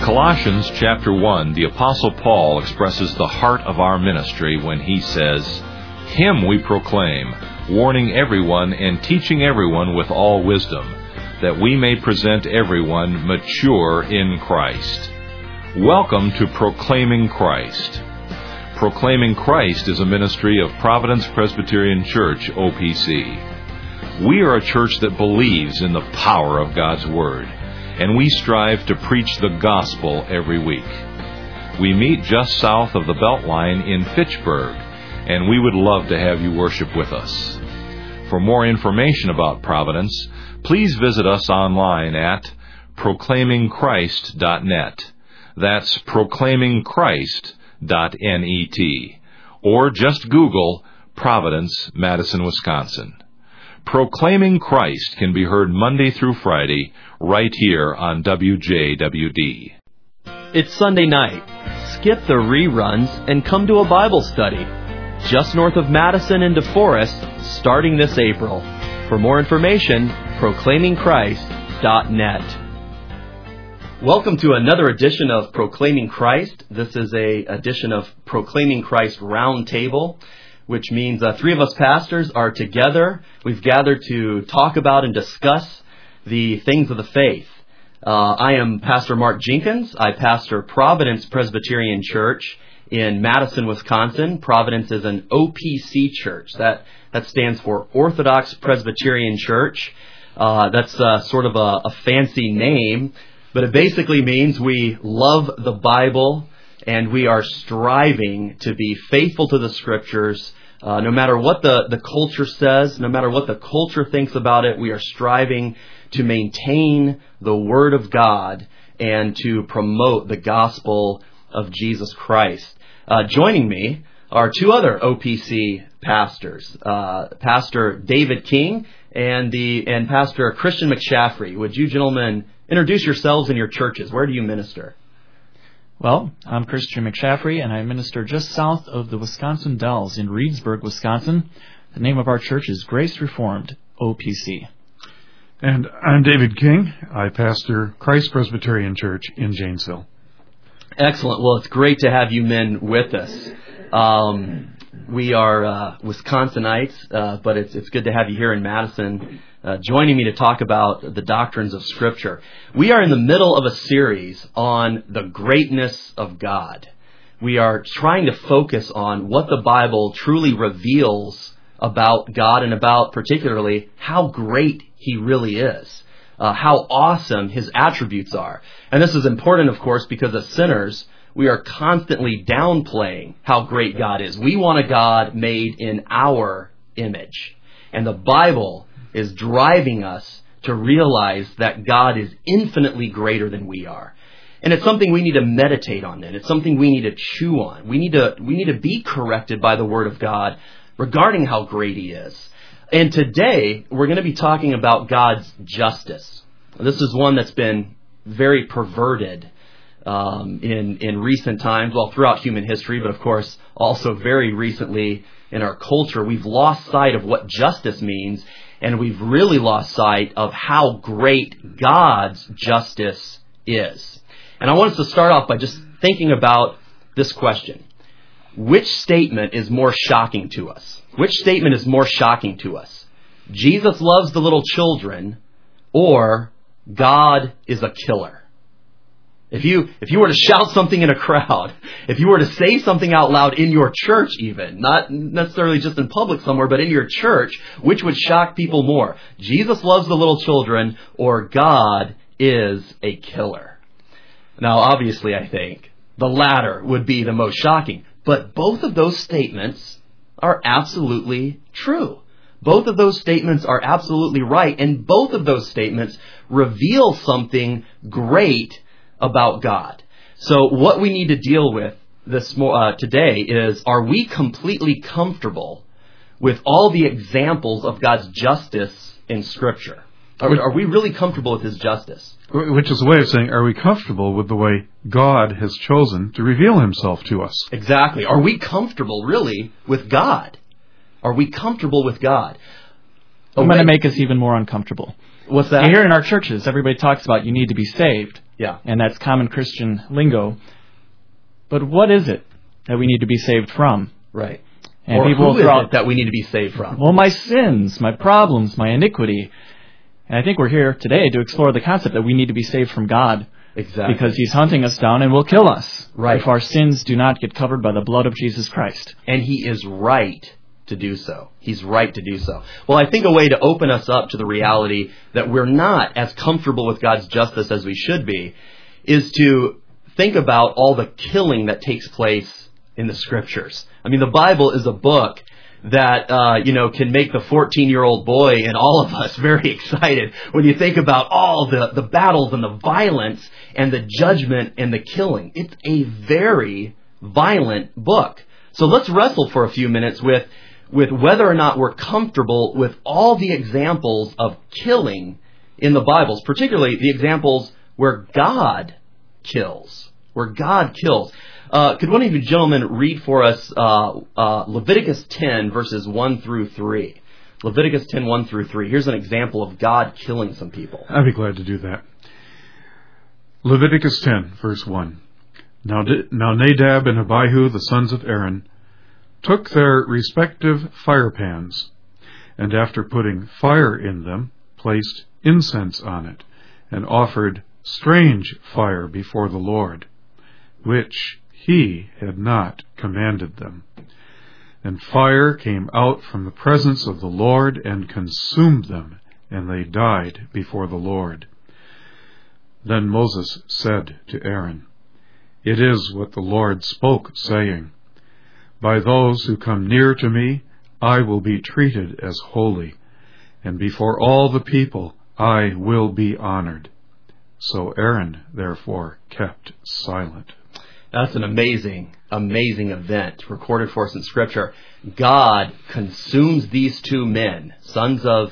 Colossians chapter 1, the Apostle Paul expresses the heart of our ministry when he says, "Him we proclaim, warning everyone and teaching everyone with all wisdom, that we may present everyone mature in Christ." Welcome to Proclaiming Christ. Proclaiming Christ is a ministry of Providence Presbyterian Church, OPC. We are a church that believes in the power of God's Word, and we strive to preach the gospel every week. We meet just south of the Beltline in Fitchburg, and we would love to have you worship with us. For more information about Providence, please visit us online at proclaimingchrist.net. That's proclaimingchrist.net. Or just Google Providence, Madison, Wisconsin. Proclaiming Christ can be heard Monday through Friday right here on WJWD. It's Sunday night. Skip the reruns and come to a Bible study just north of Madison in DeForest starting this April. For more information, proclaimingchrist.net. Welcome to another edition of Proclaiming Christ. This is an edition of Proclaiming Christ Roundtable, which means three of us pastors are together. We've gathered to talk about and discuss the things of the faith. I am Pastor Mark Jenkins. I pastor Providence Presbyterian Church in Madison, Wisconsin. Providence is an OPC church. That stands for Orthodox Presbyterian Church. That's sort of a fancy name, but it basically means we love the Bible and we are striving to be faithful to the Scriptures. No matter what the culture says, no matter what the culture thinks about it, we are striving to maintain the Word of God and to promote the gospel of Jesus Christ. Joining me are two other OPC pastors, Pastor David King and Pastor Christian McShaffrey. Would you gentlemen introduce yourselves and your churches? Where do you minister? Well, I'm Christian McShaffrey, and I minister just south of the Wisconsin Dells in Reedsburg, Wisconsin. The name of our church is Grace Reformed, OPC. And I'm David King. I pastor Christ Presbyterian Church in Janesville. Excellent. Well, it's great to have you men with us. We are Wisconsinites, but it's good to have you here in Madison, joining me to talk about the doctrines of Scripture. We are in the middle of a series on the greatness of God. We are trying to focus on what the Bible truly reveals about God and about particularly how great He really is, how awesome His attributes are. And this is important, of course, because as sinners, we are constantly downplaying how great God is. We want a God made in our image. And the Bible is driving us to realize that God is infinitely greater than we are. And it's something we need to meditate on then. It's something we need to chew on. We need to be corrected by the Word of God regarding how great He is. And today, we're going to be talking about God's justice. This is one that's been very perverted in recent times, well, throughout human history, but of course, also very recently in our culture. We've lost sight of what justice means, and we've really lost sight of how great God's justice is. And I want us to start off by just thinking about this question. Which statement is more shocking to us? Which statement is more shocking to us? Jesus loves the little children, or God is a killer? If you were to shout something in a crowd, if you were to say something out loud in your church even, not necessarily just in public somewhere, but in your church, which would shock people more? Jesus loves the little children, or God is a killer? Now, obviously, I think the latter would be the most shocking. But both of those statements are absolutely true. Both of those statements are absolutely right. And both of those statements reveal something great about God. So what we need to deal with today is, are we completely comfortable with all the examples of God's justice in Scripture? Are we really comfortable with His justice? Which is a way of saying, are we comfortable with the way God has chosen to reveal Himself to us? Exactly. Are we comfortable, really, with God? Are we comfortable with God? I'm going to make us even more uncomfortable. What's that? Here in our churches, everybody talks about you need to be saved. Yeah. And that's common Christian lingo. But what is it that we need to be saved from? Right. And or people who is throw it that we need to be saved from? Well, my sins, my problems, my iniquity. And I think we're here today to explore the concept that we need to be saved from God. Exactly. Because He's hunting us down and will kill us. Right. If our sins do not get covered by the blood of Jesus Christ. And He is right to do so. He's right to do so. Well, I think a way to open us up to the reality that we're not as comfortable with God's justice as we should be is to think about all the killing that takes place in the Scriptures. I mean, the Bible is a book that, can make the 14-year-old boy and all of us very excited when you think about all the battles and the violence and the judgment and the killing. It's a very violent book. So let's wrestle for a few minutes with whether or not we're comfortable with all the examples of killing in the Bibles, particularly the examples where God kills. Could one of you gentlemen read for us Leviticus 10, verses 1 through 3? Leviticus 10, 1 through 3. Here's an example of God killing some people. I'd be glad to do that. Leviticus 10, verse 1. Now Nadab and Abihu, the sons of Aaron, took their respective fire pans, and after putting fire in them, placed incense on it, and offered strange fire before the Lord, which He had not commanded them. And fire came out from the presence of the Lord and consumed them, and they died before the Lord. Then Moses said to Aaron, It is what the Lord spoke, saying, By those who come near to me, I will be treated as holy, and before all the people I will be honored. So Aaron, therefore, kept silent. That's an amazing event recorded for us in Scripture. God consumes these two men, sons of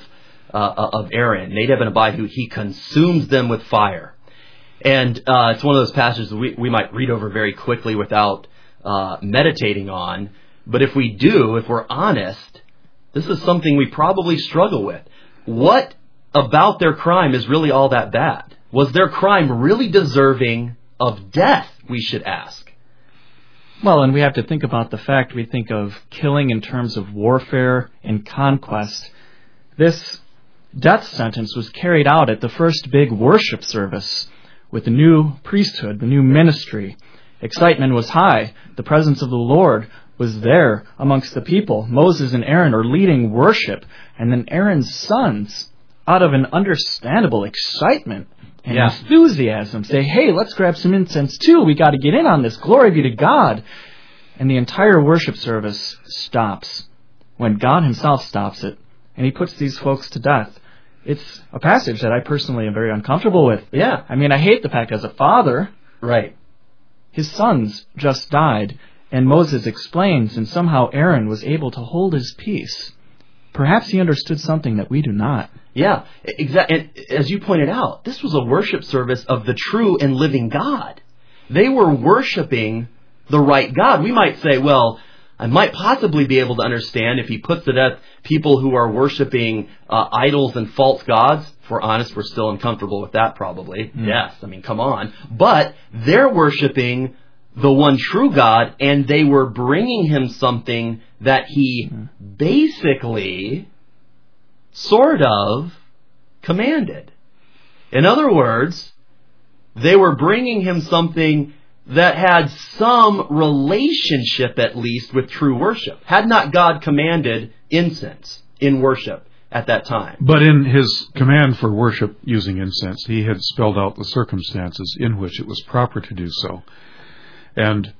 Aaron, Nadab and Abihu. He consumes them with fire. And it's one of those passages we might read over very quickly without meditating on. But if we're honest, this is something we probably struggle with. What about their crime is really all that bad? Was their crime really deserving of death, we should ask? Well, and we have to think about the fact we think of killing in terms of warfare and conquest. This death sentence was carried out at the first big worship service with the new priesthood, the new ministry. Excitement was high. The presence of the Lord was there amongst the people. Moses and Aaron are leading worship, and then Aaron's sons, out of an understandable excitement and enthusiasm, say, hey, let's grab some incense too. We got to get in on this. Glory be to God. And the entire worship service stops when God Himself stops it, and He puts these folks to death. It's a passage that I personally am very uncomfortable with. Yeah. I mean, I hate the fact as a father. Right. His sons just died, and Moses explains, and somehow Aaron was able to hold his peace. Perhaps he understood something that we do not. Yeah, exactly. And as you pointed out, this was a worship service of the true and living God. They were worshiping the right God. We might say, well, I might possibly be able to understand if He puts to death people who are worshiping idols and false gods. If we're honest, we're still uncomfortable with that probably. Yes, I mean, come on. But they're worshiping the one true God, and they were bringing Him something that He basically sort of commanded. In other words, they were bringing Him something that had some relationship, at least, with true worship. Had not God commanded incense in worship at that time? But in His command for worship using incense, He had spelled out the circumstances in which it was proper to do so. And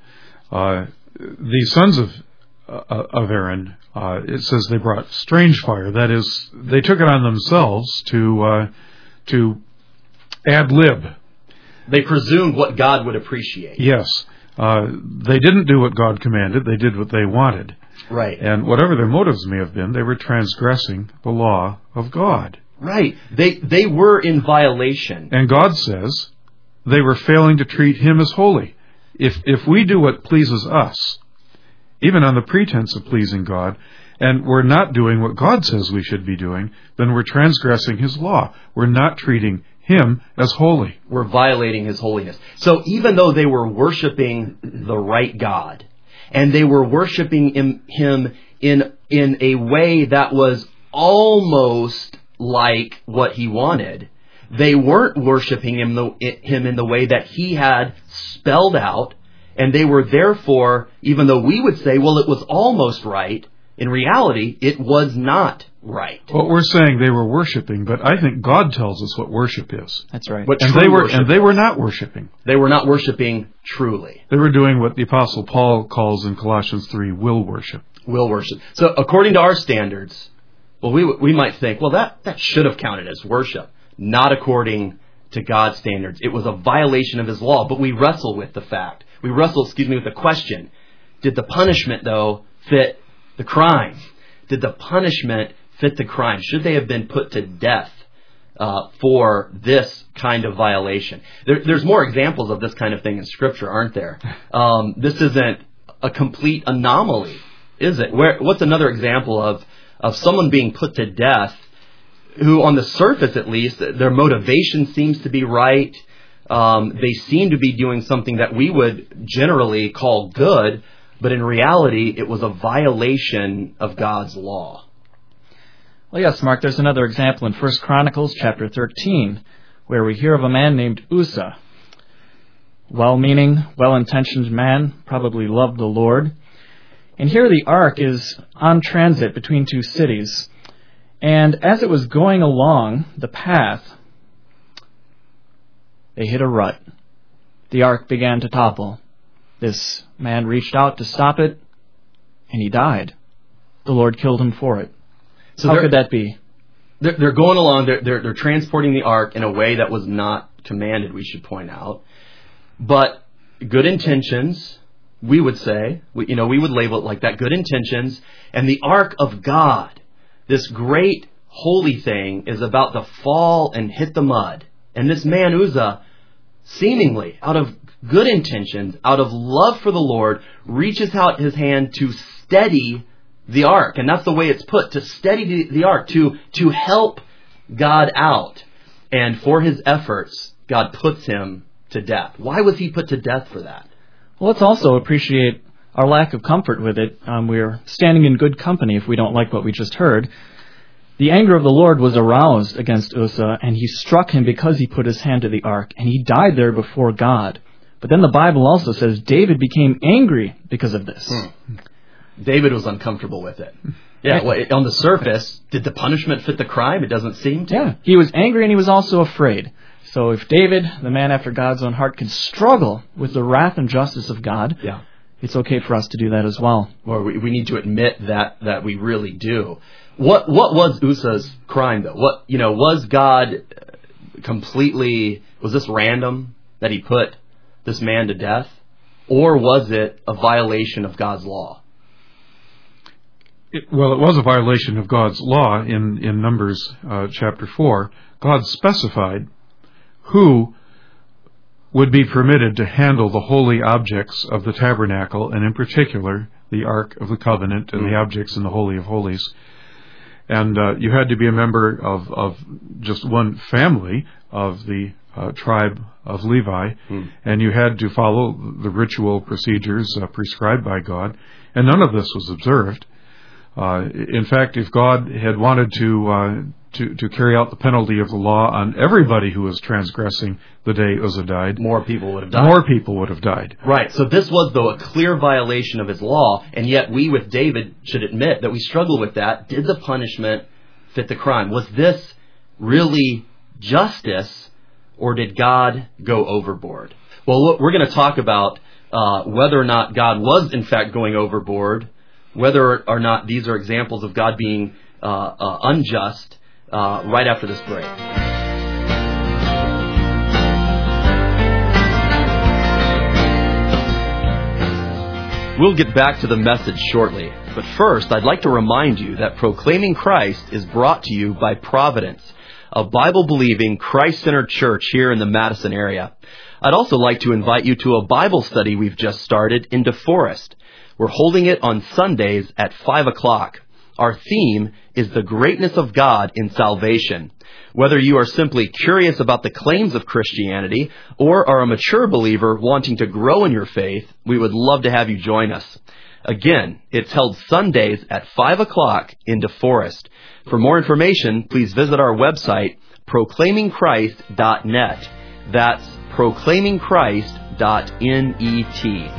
the sons of Aaron, it says they brought strange fire. That is, they took it on themselves to ad lib. They presumed what God would appreciate. Yes. They didn't do what God commanded. They did what they wanted. Right. And whatever their motives may have been, they were transgressing the law of God. Right. They were in violation. And God says they were failing to treat Him as holy. If we do what pleases us, even on the pretense of pleasing God, and we're not doing what God says we should be doing, then we're transgressing His law. We're not treating Him as holy. Were violating His holiness. So even though they were worshiping the right God, and they were worshiping Him in a way that was almost like what He wanted, they weren't worshiping Him in the way that He had spelled out, and they were therefore, even though we would say, well, it was almost right, in reality, it was not right. What we're saying they were worshiping, but I think God tells us what worship is. That's right. And they were not worshiping. They were not worshiping truly. They were doing what the Apostle Paul calls in Colossians 3, will worship. Will worship. So according to our standards, well, we might think, well, that should have counted as worship. Not according to God's standards. It was a violation of His law, but we wrestle with the fact. We wrestle, with the question. Did the punishment, though, fit the crime? Did the punishment fit the crime? Should they have been put to death for this kind of violation? There's more examples of this kind of thing in Scripture, aren't there? This isn't a complete anomaly, is it? What's another example of someone being put to death who, on the surface at least, their motivation seems to be right. They seem to be doing something that we would generally call good, but in reality, it was a violation of God's law. Well, yes, Mark, there's another example in 1 Chronicles chapter 13, where we hear of a man named Uzzah. Well-meaning, well-intentioned man, probably loved the Lord. And here the ark is on transit between two cities. And as it was going along the path, they hit a rut. The ark began to topple. This man reached out to stop it, and he died. The Lord killed him for it. So how could that be? They're going along, they're transporting the ark in a way that was not commanded, we should point out. But good intentions, we would say, we would label it like that, good intentions, and the ark of God, this great holy thing, is about to fall and hit the mud. And this man Uzzah, seemingly out of good intentions, out of love for the Lord, reaches out his hand to steady the ark. And that's the way it's put, to steady the ark, to help God out. And for his efforts, God puts him to death. Why was he put to death for that? Well, let's also appreciate our lack of comfort with it. We're standing in good company if we don't like what we just heard. The anger of the Lord was aroused against Uzzah, and he struck him because he put his hand to the ark, and he died there before God. But then the Bible also says David became angry because of this. David was uncomfortable with it. Yeah, on the surface, did the punishment fit the crime? It doesn't seem to. Yeah, he was angry and he was also afraid. So if David, the man after God's own heart, can struggle with the wrath and justice of God, it's okay for us to do that as well. Or we need to admit that we really do. What was Uzzah's crime, though? Was God completely, was this random that he put this man to death? Or was it a violation of God's law? It was a violation of God's law in Numbers chapter 4. God specified who would be permitted to handle the holy objects of the tabernacle, and in particular, the Ark of the Covenant and the objects in the Holy of Holies. And you had to be a member of just one family of the tribe of Levi, and you had to follow the ritual procedures prescribed by God, and none of this was observed. In fact, if God had wanted to carry out the penalty of the law on everybody who was transgressing the day Uzzah died, more people would have died. Right. So this was, though, a clear violation of his law, and yet we, with David, should admit that we struggle with that. Did the punishment fit the crime? Was this really justice, or did God go overboard? Well, we're going to talk about whether or not God was, in fact, going overboard, whether or not these are examples of God being unjust, right after this break. We'll get back to the message shortly, but first I'd like to remind you that Proclaiming Christ is brought to you by Providence, a Bible-believing, Christ-centered church here in the Madison area. I'd also like to invite you to a Bible study we've just started in DeForest. We're holding it on Sundays at 5 o'clock. our theme is the greatness of God in salvation. Whether you are simply curious about the claims of Christianity or are a mature believer wanting to grow in your faith, we would love to have you join us. Again, it's held Sundays at 5 o'clock in DeForest. For more information, please visit our website, proclaimingchrist.net. That's proclaimingchrist.net.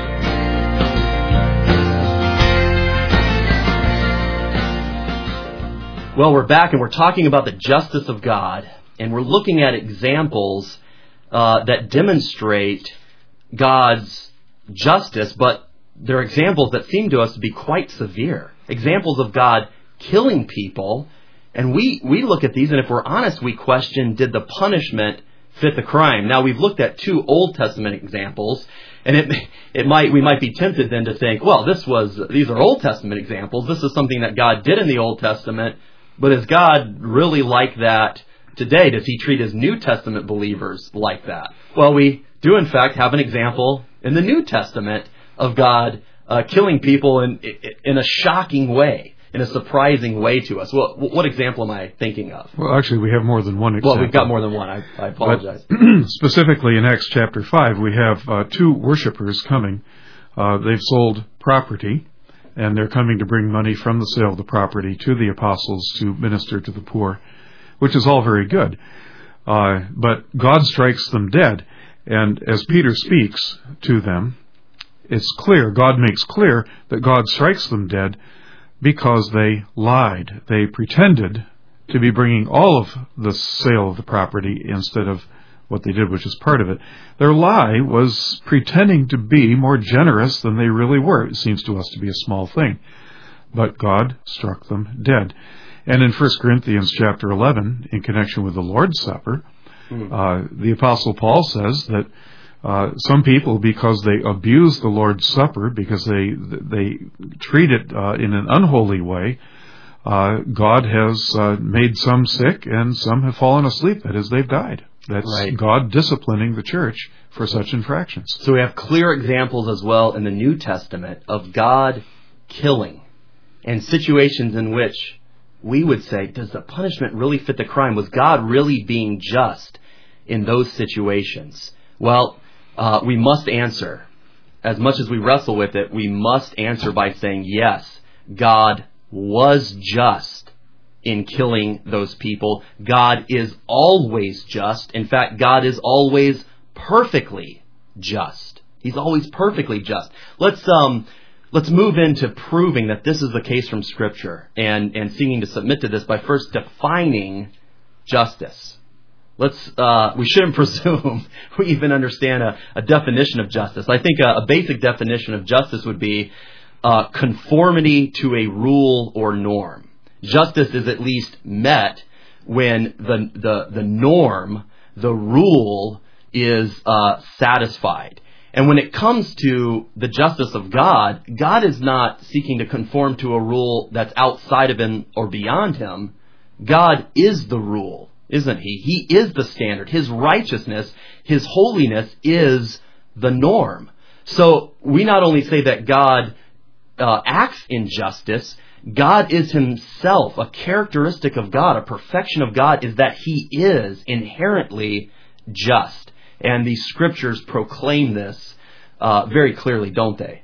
Well, we're back and we're talking about the justice of God, and we're looking at examples that demonstrate God's justice, but they're examples that seem to us to be quite severe. Examples of God killing people, and we look at these, and if we're honest, we question, did the punishment fit the crime? Now, we've looked at two Old Testament examples, and we might be tempted then to think, well, these are Old Testament examples. This is something that God did in the Old Testament. But is God really like that today? Does He treat His New Testament believers like that? Well, we do, in fact, have an example in the New Testament of God killing people in a shocking way, in a surprising way to us. Well, what example am I thinking of? Well, actually, we have more than one example. Well, we've got more than one. I apologize. But specifically in Acts chapter 5, we have two worshipers coming. They've sold property, and they're coming to bring money from the sale of the property to the apostles to minister to the poor, which is all very good. But God strikes them dead. And as Peter speaks to them, it's clear, God makes clear that God strikes them dead because they lied. They pretended to be bringing all of the sale of the property instead of what they did, which is part of it. Their lie was pretending to be more generous than they really were. It seems to us to be a small thing. But God struck them dead. And in 1 Corinthians chapter 11, in connection with the Lord's Supper, the Apostle Paul says that some people, because they abuse the Lord's Supper, because they treat it in an unholy way, God has made some sick and some have fallen asleep. That is, they've died. That's right. God disciplining the church for such infractions. So we have clear examples as well in the New Testament of God killing, and situations in which we would say, does the punishment really fit the crime? Was God really being just in those situations? Well, we must answer. As much as we wrestle with it, we must answer by saying, yes, God was just in killing those people. God is always just. In fact, God is always perfectly just. He's always perfectly just. Let's move into proving that this is the case from Scripture and seeking to submit to this by first defining justice. We shouldn't presume we even understand a definition of justice. I think a basic definition of justice would be conformity to a rule or norm. Justice is at least met when the norm, the rule, is satisfied. And when it comes to the justice of God, God is not seeking to conform to a rule that's outside of Him or beyond Him. God is the rule, isn't He? He is the standard. His righteousness, His holiness is the norm. So we not only say that God acts in justice, God is Himself. A characteristic of God, a perfection of God, is that He is inherently just. And the Scriptures proclaim this very clearly, don't they?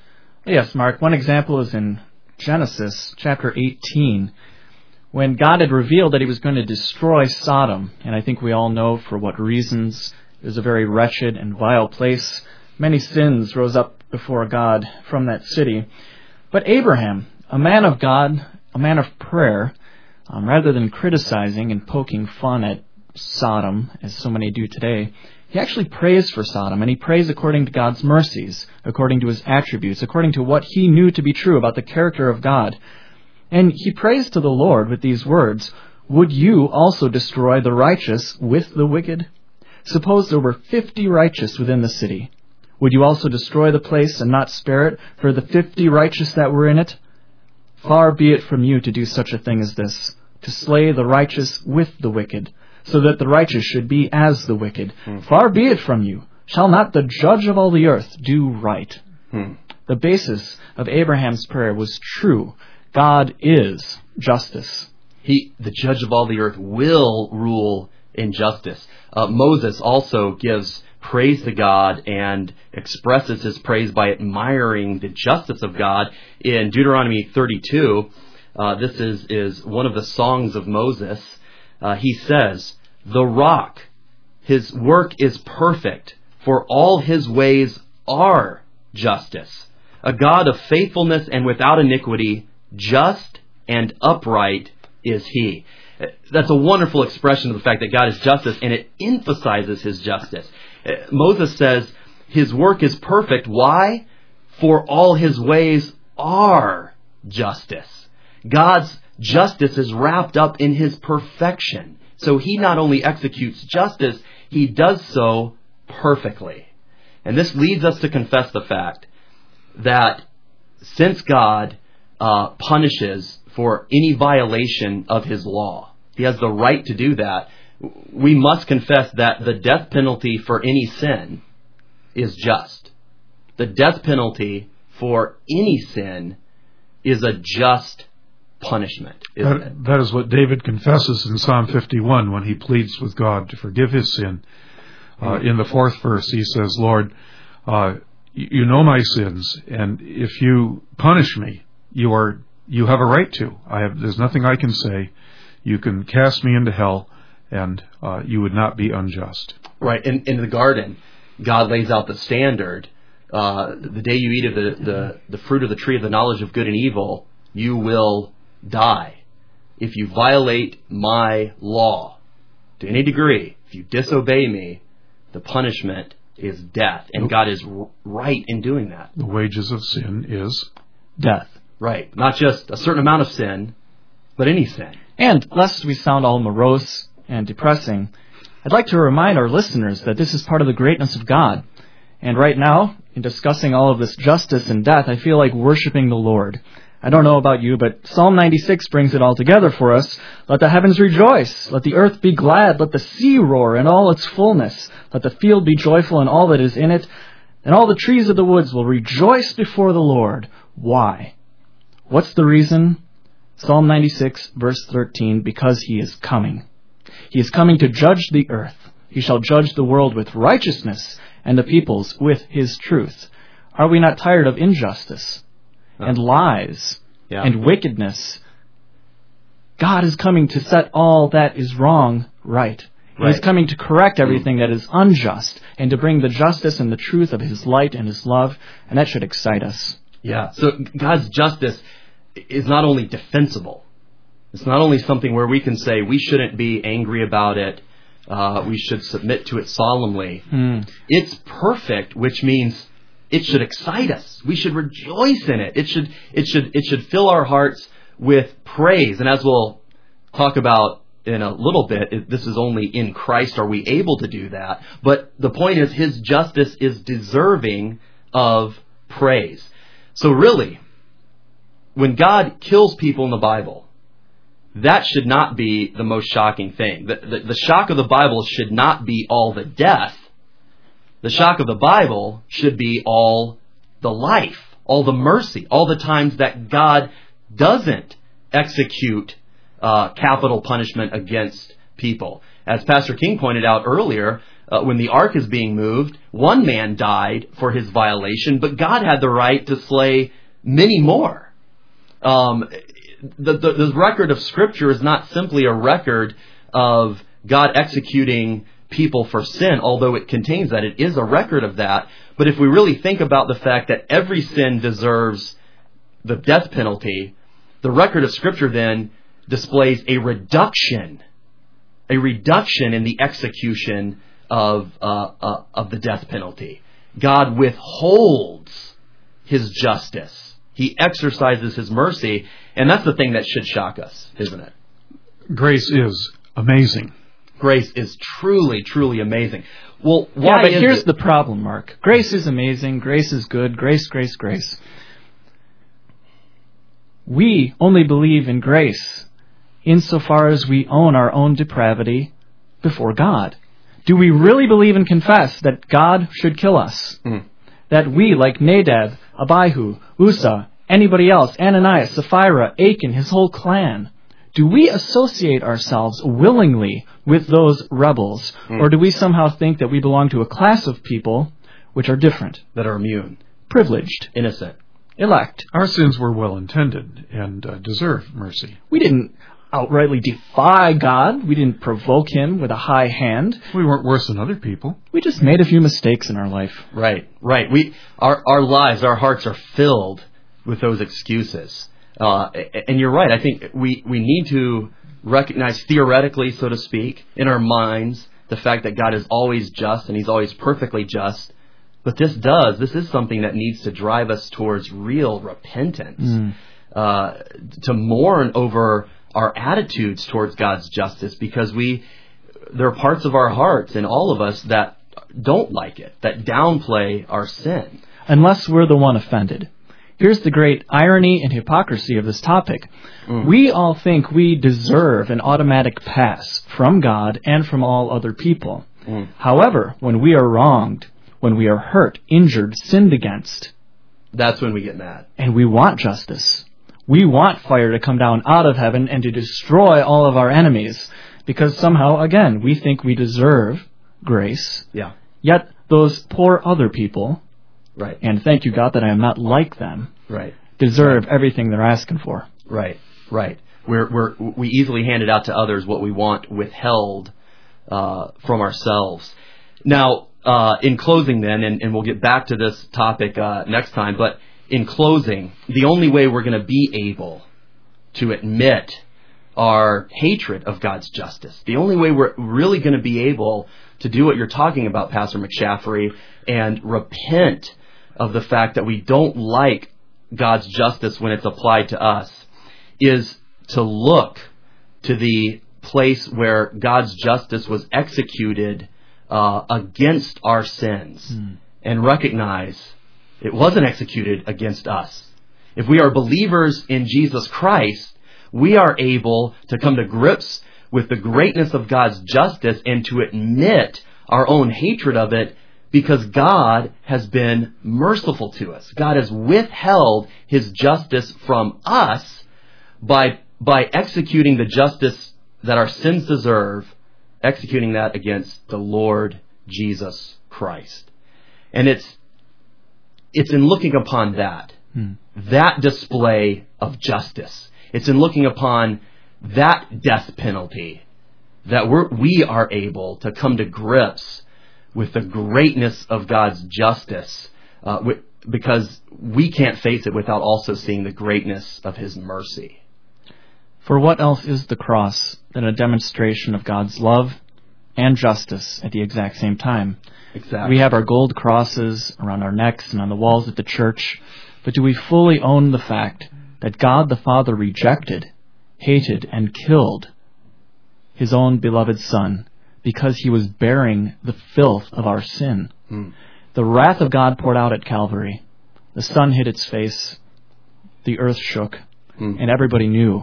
Yes, Mark. One example is in Genesis chapter 18, when God had revealed that He was going to destroy Sodom. And I think we all know for what reasons. It was a very wretched and vile place. Many sins rose up before God from that city. But Abraham, a man of God, a man of prayer, rather than criticizing and poking fun at Sodom, as so many do today, he actually prays for Sodom, and he prays according to God's mercies, according to His attributes, according to what he knew to be true about the character of God. And he prays to the Lord with these words, "Would you also destroy the righteous with the wicked? Suppose there were 50 righteous within the city. Would you also destroy the place and not spare it for the 50 righteous that were in it? Far be it from you to do such a thing as this, to slay the righteous with the wicked, so that the righteous should be as the wicked. Far be it from you. Shall not the judge of all the earth do right?" The basis of Abraham's prayer was true. God is justice. He, the judge of all the earth, will rule in justice. Moses also gives praise to God and expresses his praise by admiring the justice of God. In Deuteronomy 32, this is one of the songs of Moses. He says, "The rock, his work is perfect, for all his ways are justice. A God of faithfulness and without iniquity, just and upright is he." That's a wonderful expression of the fact that God is justice, and it emphasizes his justice. Moses says his work is perfect. Why? For all his ways are justice. God's justice is wrapped up in his perfection. So he not only executes justice, he does so perfectly. And this leads us to confess the fact that since God punishes for any violation of his law, he has the right to do that, we must confess that the death penalty for any sin is just. The death penalty for any sin is a just punishment, isn't it? That is what David confesses in Psalm 51 when he pleads with God to forgive his sin. In the 4th verse, he says, "Lord, you know my sins, and if you punish me, you have a right to. There's nothing I can say. You can cast me into hell, and you would not be unjust." Right. In the garden, God lays out the standard. The day you eat of the fruit of the tree of the knowledge of good and evil, you will die. If you violate my law to any degree, if you disobey me, the punishment is death. And God is right in doing that. The wages of sin is Death. Right. Not just a certain amount of sin, but any sin. And lest we sound all morose and depressing, I'd like to remind our listeners that this is part of the greatness of God. And right now, in discussing all of this justice and death, I feel like worshiping the Lord. I don't know about you, but Psalm 96 brings it all together for us. Let the heavens rejoice. Let the earth be glad. Let the sea roar in all its fullness. Let the field be joyful and all that is in it. And all the trees of the woods will rejoice before the Lord. Why? What's the reason? Psalm 96, verse 13, because he is coming. He is coming to judge the earth. He shall judge the world with righteousness and the peoples with his truth. Are we not tired of injustice and lies and wickedness? God is coming to set all that is wrong right. He's coming to correct everything that is unjust and to bring the justice and the truth of his light and his love, and that should excite us. Yeah, so God's justice is not only defensible. It's not only something where we can say we shouldn't be angry about it, we should submit to it solemnly. It's perfect, which means it should excite us. We should rejoice in it. It should fill our hearts with praise. And as we'll talk about in a little bit, this is only in Christ are we able to do that. But the point is, his justice is deserving of praise. So really, when God kills people in the Bible, that should not be the most shocking thing. The shock of the Bible should not be all the death. The shock of the Bible should be all the life, all the mercy, all the times that God doesn't execute capital punishment against people. As Pastor King pointed out earlier, when the ark is being moved, one man died for his violation, but God had the right to slay many more. The record of Scripture is not simply a record of God executing people for sin, although it contains that. It is a record of that. But if we really think about the fact that every sin deserves the death penalty, the record of Scripture then displays a reduction in the execution of the death penalty. God withholds his justice. He exercises his mercy, and that's the thing that should shock us, isn't it? Grace is amazing. Grace is truly, truly amazing. Well, why? Yeah, but here's the problem, Mark. Grace is amazing. Grace is good. Grace, grace, grace. We only believe in grace insofar as we own our own depravity before God. Do we really believe and confess that God should kill us? That we, like Nadab, Abihu, Uzzah, anybody else, Ananias, Sapphira, Achan, his whole clan, do we associate ourselves willingly with those rebels? Or do we somehow think that we belong to a class of people which are different? That are immune, Privileged, innocent. elect. Our sins were well intended and deserve mercy. We didn't outrightly defy God. We didn't provoke him with a high hand. We weren't worse than other people. We just made a few mistakes in our life. Right. Our lives, our hearts are filled with those excuses. And you're right. I think we need to recognize theoretically, so to speak, in our minds, the fact that God is always just and he's always perfectly just. But this is something that needs to drive us towards real repentance, to mourn over our attitudes towards God's justice, because there are parts of our hearts in all of us that don't like it, that downplay our sin. Unless we're the one offended. Here's the great irony and hypocrisy of this topic. We all think we deserve an automatic pass from God and from all other people. However, when we are wronged, when we are hurt, injured, sinned against, that's when we get mad. And we want justice. We want fire to come down out of heaven and to destroy all of our enemies, because somehow, again, we think we deserve grace. Yeah. Yet those poor other people, right, and thank you, God, that I am not like them, right, deserve everything they're asking for. Right. We easily hand it out to others what we want withheld from ourselves. Now, in closing then, and we'll get back to this topic next time, but in closing, the only way we're going to be able to admit our hatred of God's justice, the only way we're really going to be able to do what you're talking about, Pastor McShaffrey, and repent of the fact that we don't like God's justice when it's applied to us, is to look to the place where God's justice was executed against our sins, and recognize it wasn't executed against us. If we are believers in Jesus Christ, we are able to come to grips with the greatness of God's justice and to admit our own hatred of it, because God has been merciful to us. God has withheld his justice from us by executing the justice that our sins deserve, executing that against the Lord Jesus Christ. And it's in looking upon that display of justice. It's in looking upon that death penalty that we are able to come to grips with the greatness of God's justice, because we can't face it without also seeing the greatness of his mercy. For what else is the cross than a demonstration of God's love and justice at the exact same time? Exactly. We have our gold crosses around our necks and on the walls at the church, but do we fully own the fact that God the Father rejected, hated, and killed his own beloved Son because he was bearing the filth of our sin? The wrath of God poured out at Calvary. The sun hid its face. The earth shook. And everybody knew,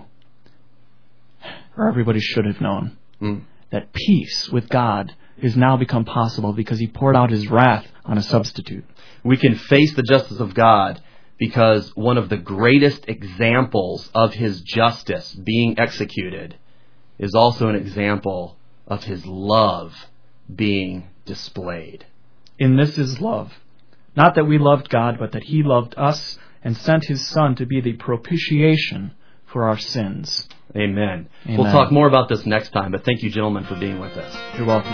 or everybody should have known, that peace with God has now become possible because he poured out his wrath on a substitute. We can face the justice of God because one of the greatest examples of his justice being executed is also an example of his love being displayed. In this is love. Not that we loved God, but that he loved us and sent his Son to be the propitiation for our sins. Amen. Amen. We'll talk more about this next time, but thank you, gentlemen, for being with us. You're welcome.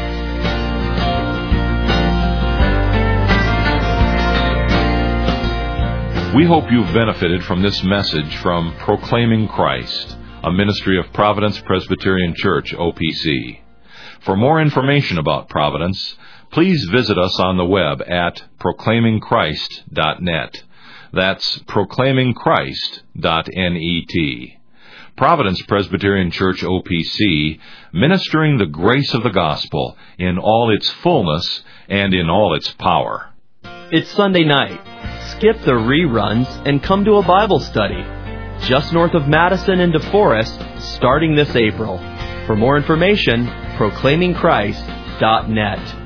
We hope you've benefited from this message from Proclaiming Christ, a ministry of Providence Presbyterian Church, OPC. For more information about Providence, please visit us on the web at proclaimingchrist.net. That's proclaimingchrist.net. Providence Presbyterian Church, OPC, ministering the grace of the gospel in all its fullness and in all its power. It's Sunday night. Skip the reruns and come to a Bible study just north of Madison and DeForest starting this April. For more information, proclaimingchrist.net.